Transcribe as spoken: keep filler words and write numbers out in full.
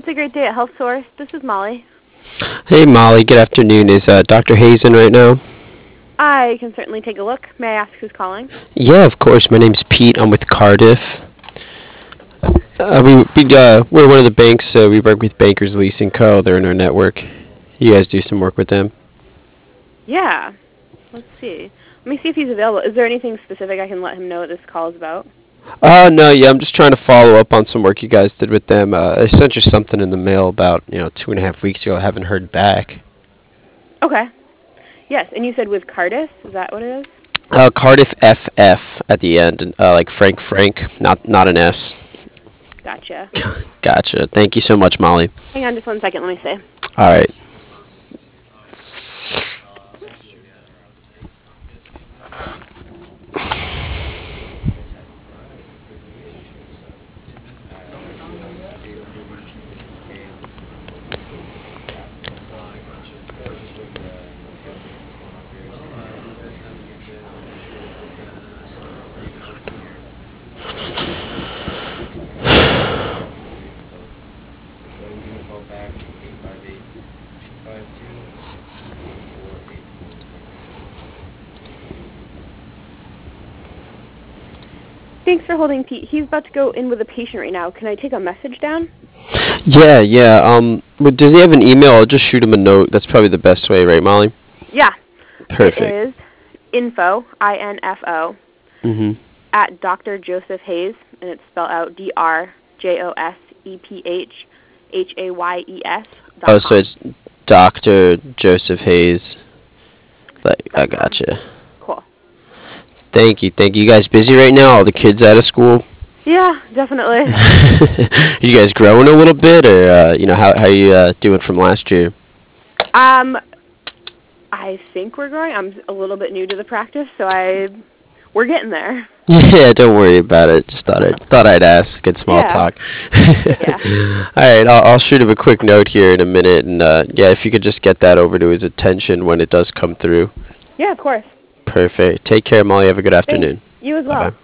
It's a great day at Health Source. This is Molly. Hey Molly, good afternoon. Is uh, doctor Hayes in right now? I can certainly take a look. May I ask who's calling? Yeah, of course. My name's Pete. I'm with Cardiff. Uh, we we uh, we're one of the banks. Uh, we work with Bankers Leasing Co. They're in our network. You guys do some work with them. Yeah. Let's see. Let me see if he's available. Is there anything specific I can let him know what this call is about? Uh, no, yeah, I'm just trying to follow up on some work you guys did with them. Uh, I sent you something in the mail about you know two and a half weeks ago. I haven't heard back. Okay. Yes, and you said with Cardiff? Is that what it is? Uh, Cardiff F F at the end, and, uh, like Frank Frank, not not an S. Gotcha. Gotcha. Thank you so much, Molly. Hang on just one second. Let me see. All right. Thanks for holding, Pete. He's about to go in with a patient right now. Can I take a message down? Yeah, yeah. Um, but does he have an email? I'll just shoot him a note. That's probably the best way, right, Molly? Yeah. Perfect. It is info, I N F O, Mhm. at Doctor Joseph Hayes, and it's spelled out D R J O S E P H H A Y E S. Oh, so it's Doctor Joseph Hayes. Like, I gotcha. Cool. Thank you, thank you. You guys busy right now? All the kids out of school? Yeah, definitely. You guys growing a little bit, or uh, you know, how how you uh, doing from last year? Um, I think we're growing. I'm a little bit new to the practice, so I we're getting there. Yeah, don't worry about it. Just thought I thought I'd ask. Good small Yeah. talk. Yeah. All right, I'll, I'll shoot him a quick note here in a minute, and uh, yeah, if you could just get that over to his attention when it does come through. Yeah, of course. Perfect. Take care, Molly. Have a good afternoon. You as well. Bye-bye.